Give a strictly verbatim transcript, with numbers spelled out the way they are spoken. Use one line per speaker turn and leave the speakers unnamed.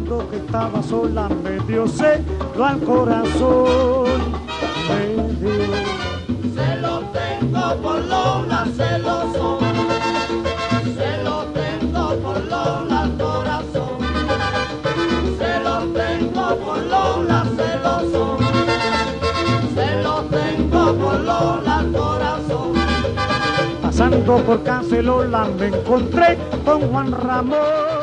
Pensando que estaba sola me dio celo al corazón, me dio.
Se lo tengo por Lola, celoso, se lo tengo por Lola al corazón, se lo tengo por Lola, celoso, se lo tengo por Lola al corazón.
Pasando por Caselola me encontré con Juan Ramón.